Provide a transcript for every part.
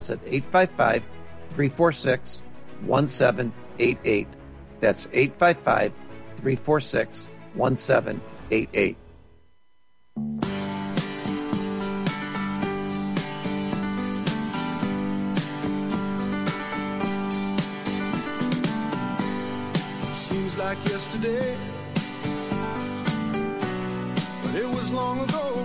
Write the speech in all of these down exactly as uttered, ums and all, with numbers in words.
at eight five five, three four six, one seven eight eight. That's eight five five, three four six, one seven eight eight. Seems like yesterday, but it was long ago.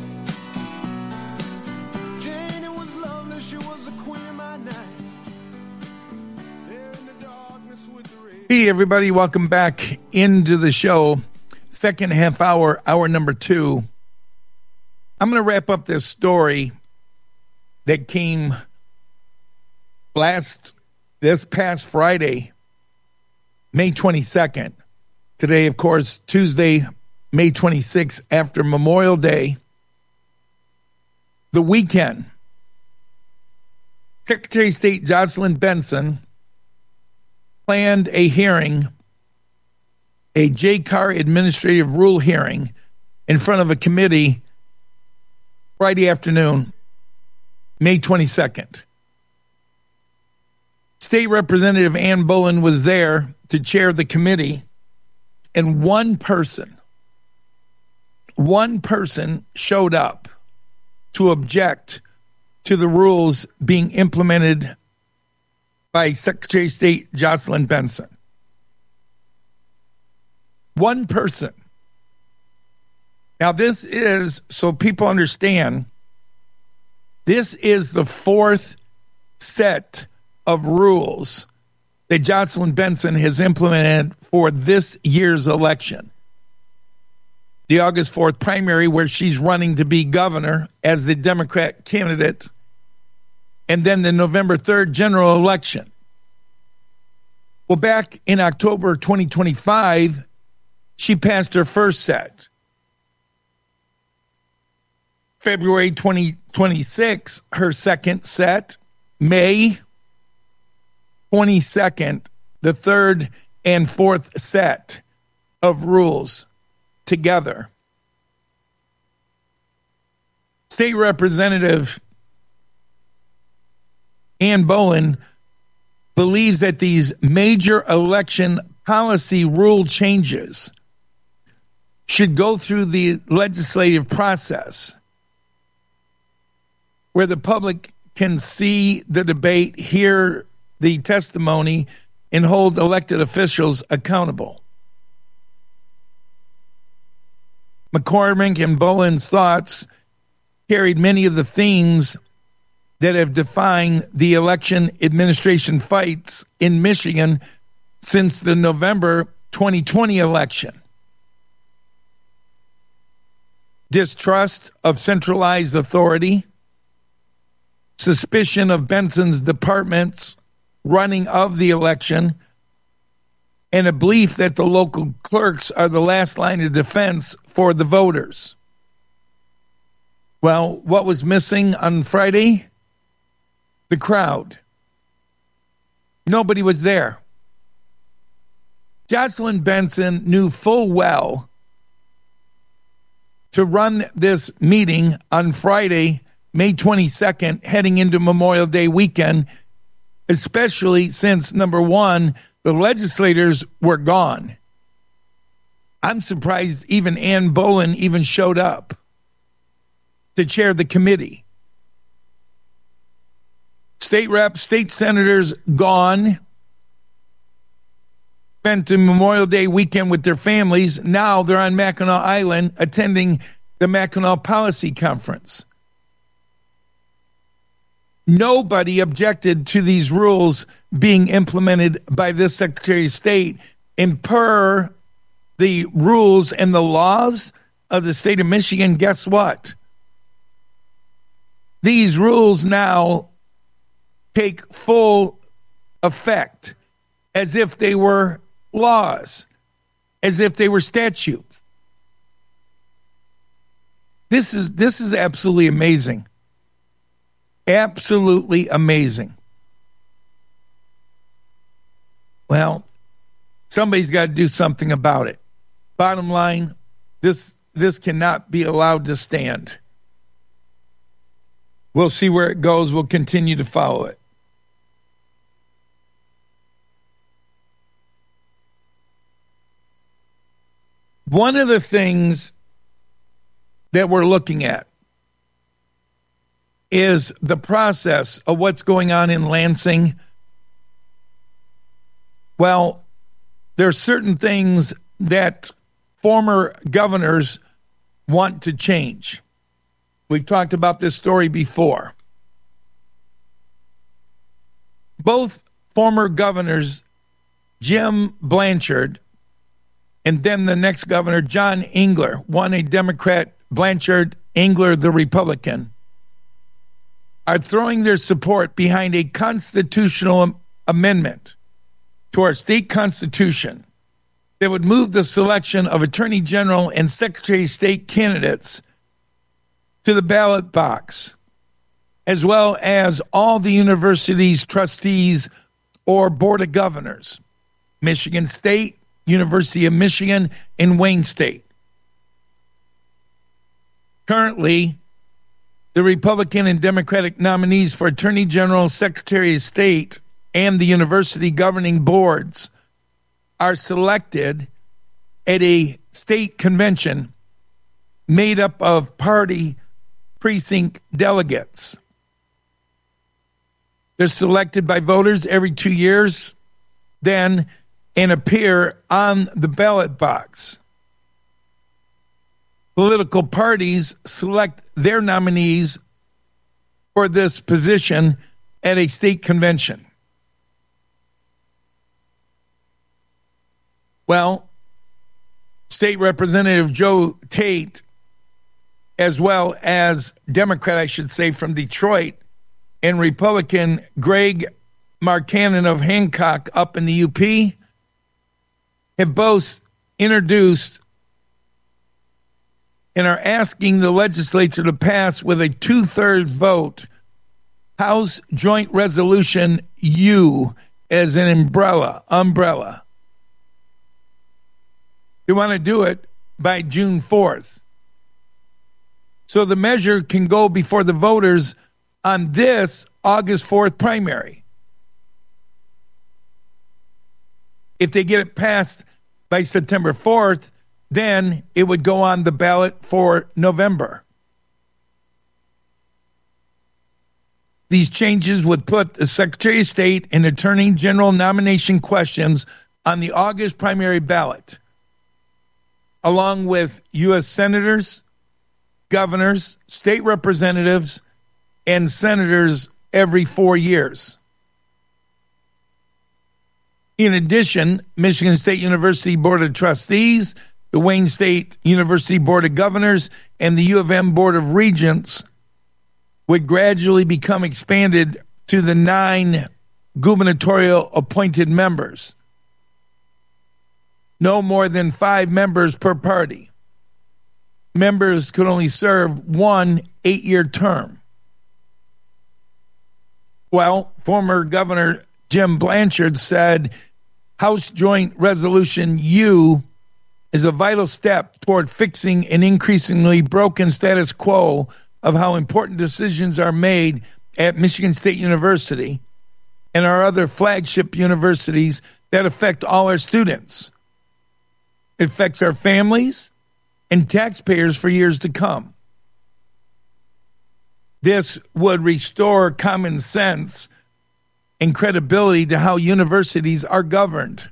Jane, it was lovely, she was the queen of my night. There in the darkness with the rain. Hey everybody, welcome back into the show. Second half hour, hour number two. I'm going to wrap up this story that came last, this past Friday, May twenty-second. Today, of course, Tuesday, May twenty-sixth, after Memorial Day. The weekend. Secretary of State Jocelyn Benson planned a hearing, a J C A R administrative rule hearing, in front of a committee Friday afternoon, May twenty-second. State Representative Ann Boland was there to chair the committee, and one person, one person showed up to object to the rules being implemented by Secretary of State Jocelyn Benson. One person. Now this is, so people understand, this is the fourth set of rules that Jocelyn Benson has implemented for this year's election. The August fourth primary, where she's running to be governor as the Democrat candidate, and then the November third general election. Well, back in October twenty twenty-five, she passed her first set. February twenty twenty-six, her second set. May twenty-second, the third and fourth set of rules together. State Representative Ann Boland believes that these major election policy rule changes should go through the legislative process where the public can see the debate, hear the testimony, and hold elected officials accountable. McCormick and Boland's thoughts carried many of the themes that have defined the election administration fights in Michigan since the November twenty twenty election. Distrust of centralized authority, suspicion of Benson's departments running of the election, and a belief that the local clerks are the last line of defense for the voters. Well, what was missing on Friday? The crowd. Nobody was there. Jocelyn Benson knew full well to run this meeting on Friday, May twenty-second, heading into Memorial Day weekend, especially since, number one, the legislators were gone. I'm surprised even Ann Boland even showed up to chair the committee. State reps, state senators gone. Spent the Memorial Day weekend with their families. Now they're on Mackinac Island attending the Mackinac Policy Conference. Nobody objected to these rules being implemented by this Secretary of State. And per the rules and the laws of the state of Michigan, guess what? These rules now take full effect as if they were laws, as if they were statutes. This is this is absolutely amazing. Absolutely amazing. Well, somebody's got to do something about it. Bottom line, this this cannot be allowed to stand. We'll see where it goes. We'll continue to follow it. One of the things that we're looking at is the process of what's going on in Lansing. Well, there are certain things that former governors want to change. We've talked about this story before. Both former governors, Jim Blanchard, and then the next governor, John Engler, one a Democrat, Blanchard, Engler the Republican, are throwing their support behind a constitutional am- amendment to our state constitution that would move the selection of Attorney General and Secretary of State candidates to the ballot box, as well as all the university's trustees or board of governors, Michigan State, University of Michigan, and Wayne State. Currently, the Republican and Democratic nominees for Attorney General, Secretary of State, and the university governing boards are selected at a state convention made up of party precinct delegates. They're selected by voters every two years, then and appear on the ballot box. Political parties select their nominees for this position at a state convention. Well, State Representative Joe Tate, as well as Democrat, I should say, from Detroit, and Republican Greg Markkanen of Hancock up in the U P, have both introduced and are asking the legislature to pass with a two-thirds vote House Joint Resolution U as an umbrella. umbrella. They want to do it by June fourth. So the measure can go before the voters on this August fourth primary. If they get it passed by September fourth, then it would go on the ballot for November. These changes would put the Secretary of State and Attorney General nomination questions on the August primary ballot, along with U S senators, governors, state representatives, and senators every four years. In addition, Michigan State University Board of Trustees, the Wayne State University Board of Governors, and the U of M Board of Regents would gradually become expanded to the nine gubernatorial appointed members. No more than five members per party. Members could only serve one eight-year term. Well, former Governor Jim Blanchard said House Joint Resolution U is a vital step toward fixing an increasingly broken status quo of how important decisions are made at Michigan State University and our other flagship universities that affect all our students. It affects our families and taxpayers for years to come. This would restore common sense and credibility to how universities are governed.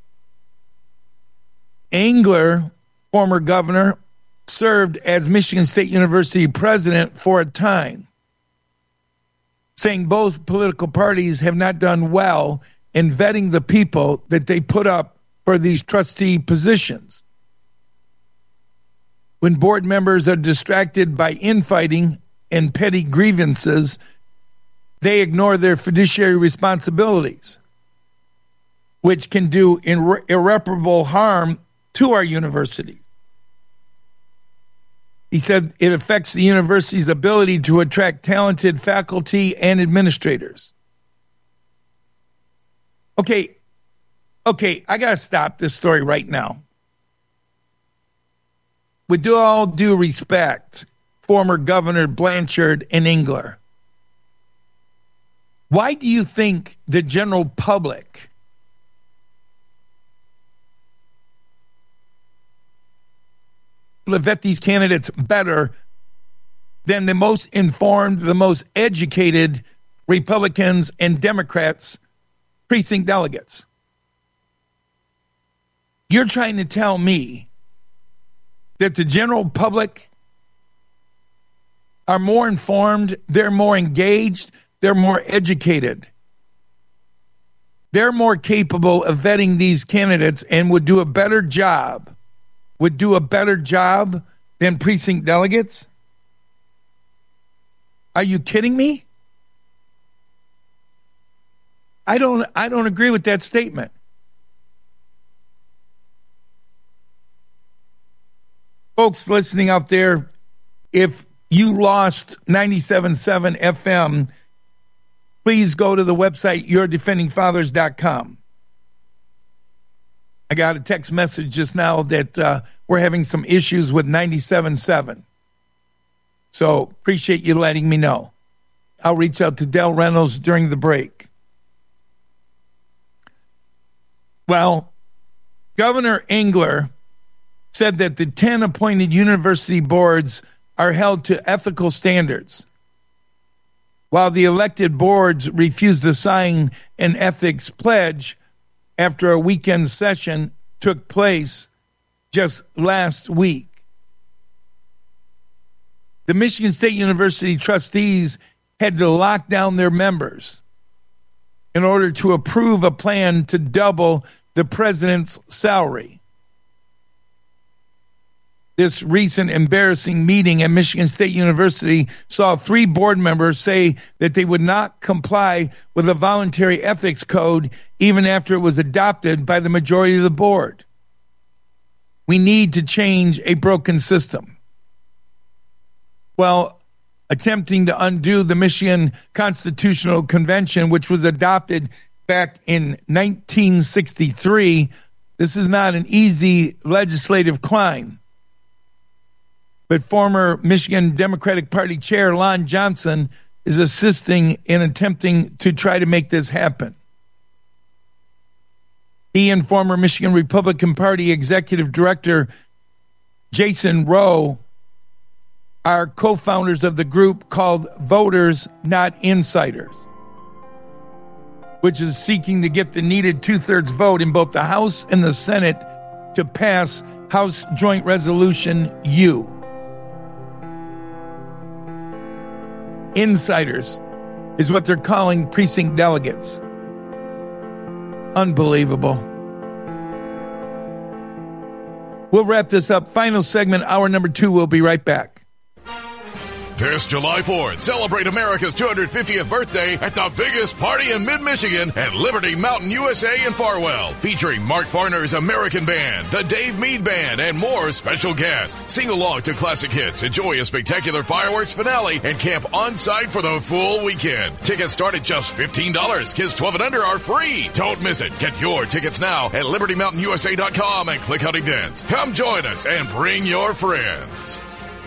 Engler, former governor, served as Michigan State University president for a time, saying both political parties have not done well in vetting the people that they put up for these trustee positions. When board members are distracted by infighting and petty grievances, they ignore their fiduciary responsibilities, which can do irre- irreparable harm to our universities. He said it affects the university's ability to attract talented faculty and administrators. Okay, okay, I got to stop this story right now. With all due respect, former Governor Blanchard and Engler, Why do you think the general public will vet these candidates better than the most informed, the most educated Republicans and Democrats precinct delegates? You're trying to tell me that the general public are more informed, they're more engaged, they're more educated, they're more capable of vetting these candidates and would do a better job, would do a better job than precinct delegates? Are you kidding me? I don't I don't agree with that statement. Folks listening out there, if you lost ninety-seven point seven F M, please go to the website your defending fathers dot com. I got a text message just now that uh, we're having some issues with ninety-seven point seven. So appreciate you letting me know. I'll reach out to Del Reynolds during the break. Well, Governor Engler said that the ten appointed university boards are held to ethical standards, while the elected boards refused to sign an ethics pledge after a weekend session took place just last week. The Michigan State University trustees had to lock down their members in order to approve a plan to double the president's salary. This recent embarrassing meeting at Michigan State University saw three board members say that they would not comply with a voluntary ethics code even after it was adopted by the majority of the board. We need to change a broken system. Well, attempting to undo the Michigan Constitutional Convention, which was adopted back in nineteen sixty-three, this is not an easy legislative climb. But former Michigan Democratic Party Chair Lon Johnson is assisting in attempting to try to make this happen. He and former Michigan Republican Party Executive Director Jason Rowe are co-founders of the group called Voters Not Insiders, which is seeking to get the needed two-thirds vote in both the House and the Senate to pass House Joint Resolution U. Insiders is what they're calling precinct delegates. Unbelievable. We'll wrap this up. Final segment, hour number two. We'll be right back. This July fourth, celebrate America's two hundred fiftieth birthday at the biggest party in mid-Michigan at Liberty Mountain U S A in Farwell, featuring Mark Farner's American Band, the Dave Mead Band, and more special guests. Sing along to classic hits, enjoy a spectacular fireworks finale, and camp on-site for the full weekend. Tickets start at just fifteen dollars. Kids twelve and under are free. Don't miss it. Get your tickets now at liberty mountain u s a dot com and click on events. Come join us and bring your friends.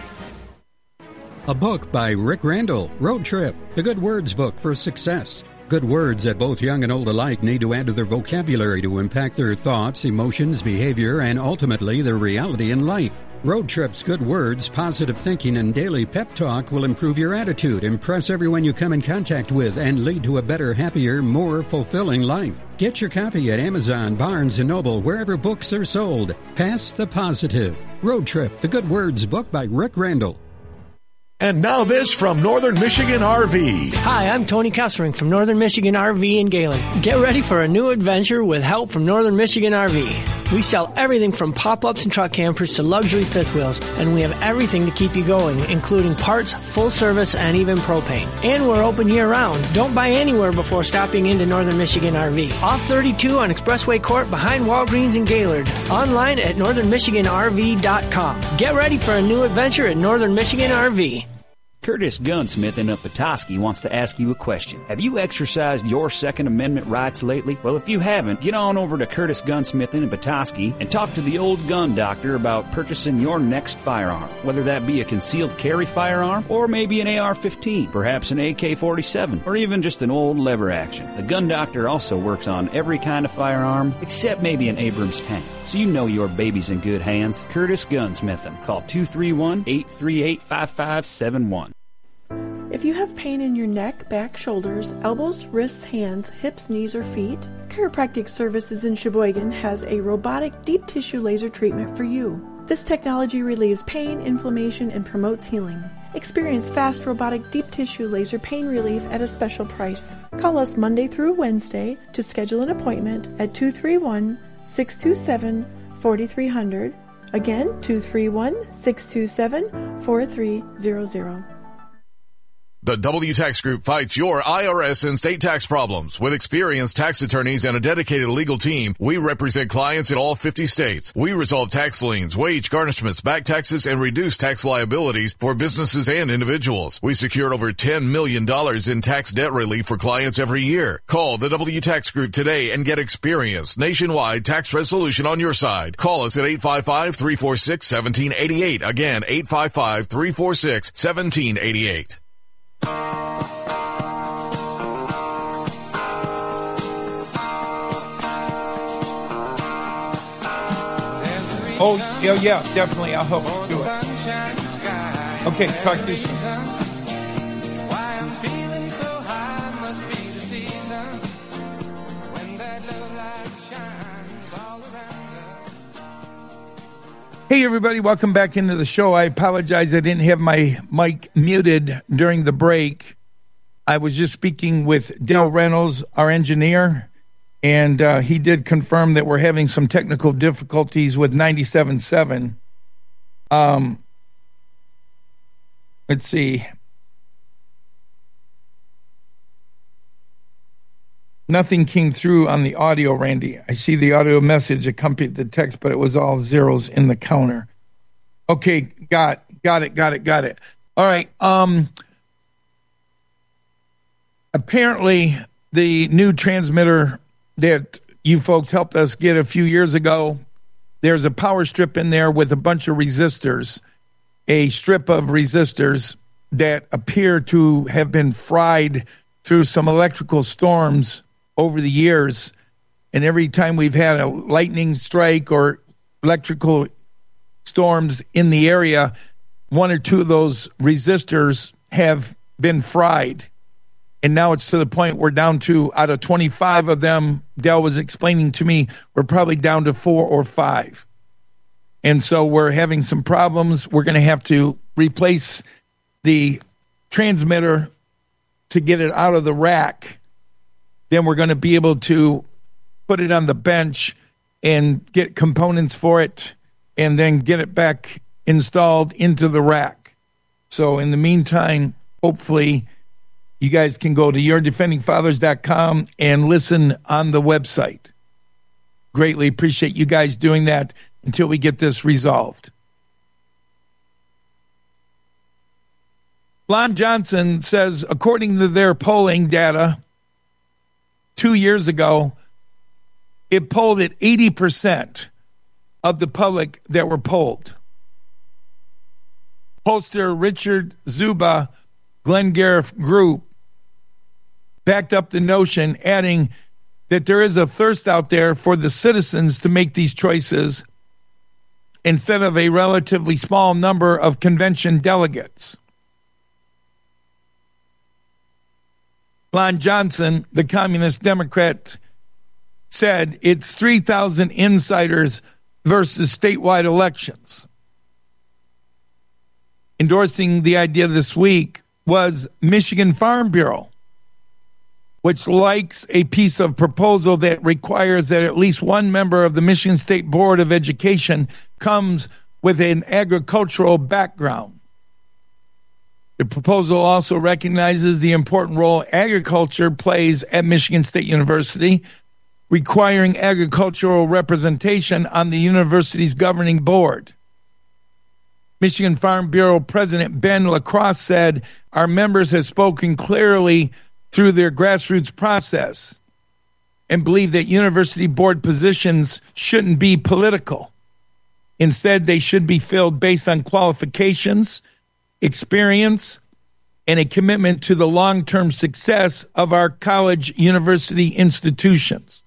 A book by Rick Randall, Road Trip, the Good Words book for success. Good words that both young and old alike need to add to their vocabulary to impact their thoughts, emotions, behavior, and ultimately their reality in life. Road Trip's Good Words, positive thinking, and daily pep talk will improve your attitude, impress everyone you come in contact with, and lead to a better, happier, more fulfilling life. Get your copy at Amazon, Barnes and Noble, wherever books are sold. Pass the positive. Road Trip, the Good Words book by Rick Randall. And now this from Northern Michigan R V. Hi, I'm Tony Kessering from Northern Michigan R V in Gaylord. Get ready for a new adventure with help from Northern Michigan R V. We sell everything from pop-ups and truck campers to luxury fifth wheels, and we have everything to keep you going, including parts, full service, and even propane. And we're open year-round. Don't buy anywhere before stopping into Northern Michigan R V. Off thirty-two on Expressway Court behind Walgreens in Gaylord. Online at northern michigan r v dot com. Get ready for a new adventure at Northern Michigan R V. Curtis Gunsmith of Petoskey wants to ask you a question. Have you exercised your Second Amendment rights lately? Well, if you haven't, get on over to Curtis Gunsmith in Petoskey and talk to the old gun doctor about purchasing your next firearm, whether that be a concealed carry firearm or maybe an A R fifteen, perhaps an A K forty-seven, or even just an old lever action. The gun doctor also works on every kind of firearm except maybe an Abrams tank. So you know your baby's in good hands. Curtis Gunsmith. Call two three one, eight three eight, five five seven one. If you have pain in your neck, back, shoulders, elbows, wrists, hands, hips, knees, or feet, Chiropractic Services in Sheboygan has a robotic deep tissue laser treatment for you. This technology relieves pain, inflammation, and promotes healing. Experience fast robotic deep tissue laser pain relief at a special price. Call us Monday through Wednesday to schedule an appointment at two three one, six two seven, four three zero zero. Again, two three one, six two seven, four three zero zero. The W Tax Group fights your I R S and state tax problems. With experienced tax attorneys and a dedicated legal team, we represent clients in all fifty states. We resolve tax liens, wage garnishments, back taxes, and reduce tax liabilities for businesses and individuals. We secured over ten million dollars in tax debt relief for clients every year. Call the W Tax Group today and get experienced nationwide tax resolution on your side. Call us at eight five five, three four six, one seven eight eight. Again, eight five five, three four six, one seven eight eight. Oh, yeah, yeah, definitely. I'll help you do it. Okay, talk to you soon. Hey, everybody, welcome back into the show. I apologize I didn't have my mic muted during the break. I was just speaking with Dale Reynolds, our engineer, and uh, he did confirm that we're having some technical difficulties with ninety-seven point seven. Um, let's see. Nothing came through on the audio, Randy. I see the audio message accompanied the text, but it was all zeros in the counter. Okay, got got it, got it, got it. All right. Um, apparently, the new transmitter that you folks helped us get a few years ago, there's a power strip in there with a bunch of resistors, a strip of resistors that appear to have been fried through some electrical storms over the years, and every time we've had a lightning strike or electrical storms in the area, one or two of those resistors have been fried. And now it's to the point we're down to, out of twenty-five of them, Dell was explaining to me, we're probably down to four or five. And so we're having some problems. We're going to have to replace the transmitter to get it out of the rack. Then we're going to be able to put it on the bench and get components for it and then get it back installed into the rack. So in the meantime, hopefully you guys can go to your defending fathers dot com and listen on the website. Greatly appreciate you guys doing that until we get this resolved. Lon Johnson says, according to their polling data, two years ago, it polled at eighty percent of the public that were polled. Pollster Richard Zuba, Glengarriff Group, backed up the notion, adding that there is a thirst out there for the citizens to make these choices instead of a relatively small number of convention delegates. Lon Johnson, the Communist Democrat, said it's three thousand insiders versus statewide elections. Endorsing the idea this week was Michigan Farm Bureau, which likes a piece of proposal that requires that at least one member of the Michigan State Board of Education comes with an agricultural background. The proposal also recognizes the important role agriculture plays at Michigan State University, requiring agricultural representation on the university's governing board. Michigan Farm Bureau President Ben LaCrosse said, our members have spoken clearly through their grassroots process and believe that university board positions shouldn't be political. Instead, they should be filled based on qualifications, experience, and a commitment to the long-term success of our college university institutions.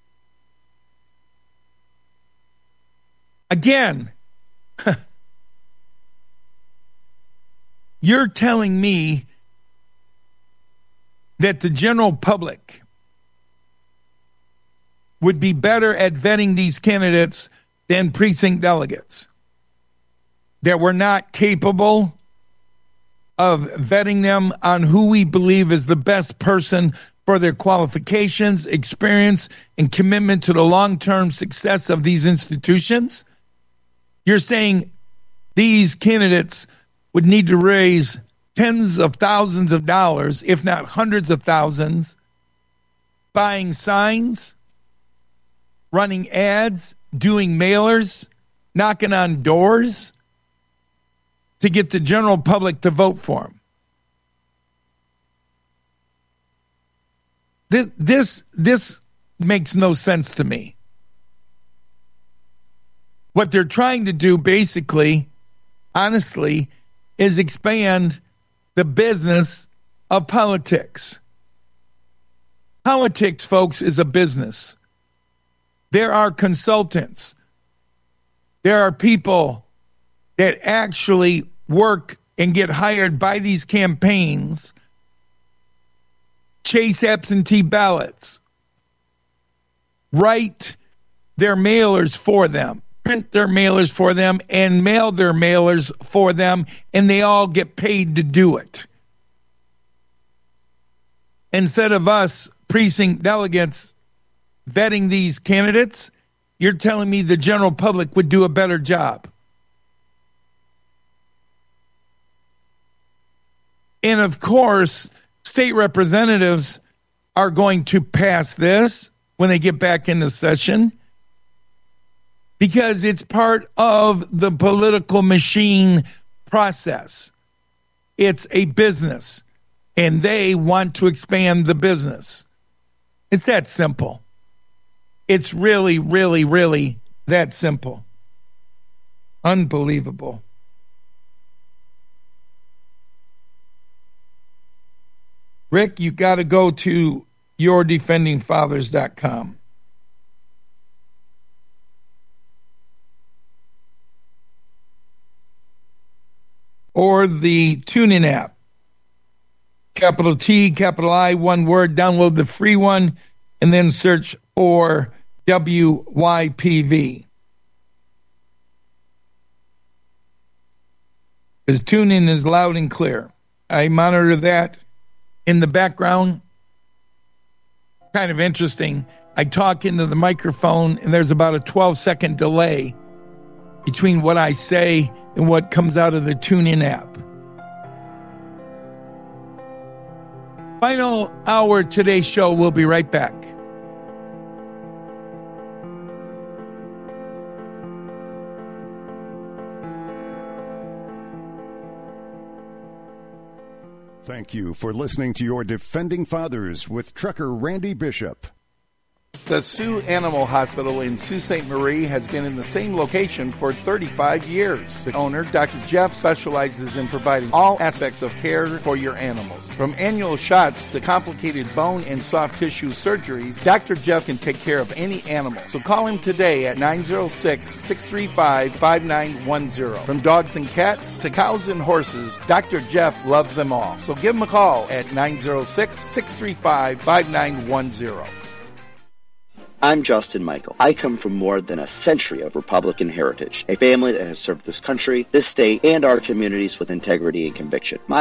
Again, you're telling me that the general public would be better at vetting these candidates than precinct delegates, that we're not capable of vetting them on who we believe is the best person for their qualifications, experience, and commitment to the long-term success of these institutions? You're saying these candidates would need to raise tens of thousands of dollars, if not hundreds of thousands, buying signs, running ads, doing mailers, knocking on doors to get the general public to vote for them. This, this, this makes no sense to me. What they're trying to do, basically, honestly, is expand the business of politics. Politics, folks, is a business. There are consultants. There are people that actually work and get hired by these campaigns, chase absentee ballots, write their mailers for them, print their mailers for them, and mail their mailers for them, and they all get paid to do it. Instead of us precinct delegates vetting these candidates, you're telling me the general public would do a better job. And of course, state representatives are going to pass this when they get back into session because it's part of the political machine process. It's a business, and they want to expand the business. It's that simple. It's really, really, really that simple. Unbelievable. Rick, you got to go to your defending fathers dot com. Or the TuneIn app. Capital T, capital I, one word. Download the free one and then search for W Y P V. Because TuneIn is loud and clear. I monitor that in the background. Kind of interesting. I talk into the microphone, and there's about a twelve second delay between what I say and what comes out of the TuneIn app. Final hour today's show. We'll be right back. Thank you for listening to your Defending Fathers with Trucker Randy Bishop. The Sioux Animal Hospital in Sault Ste. Marie has been in the same location for thirty-five years. The owner, Doctor Jeff, specializes in providing all aspects of care for your animals. From annual shots to complicated bone and soft tissue surgeries, Doctor Jeff can take care of any animal. So call him today at nine oh six, six three five, five nine one oh. From dogs and cats to cows and horses, Doctor Jeff loves them all. So give him a call at nine oh six, six three five, five nine one oh. I'm Justin Michael. I come from more than a century of Republican heritage, a family that has served this country, this state, and our communities with integrity and conviction. My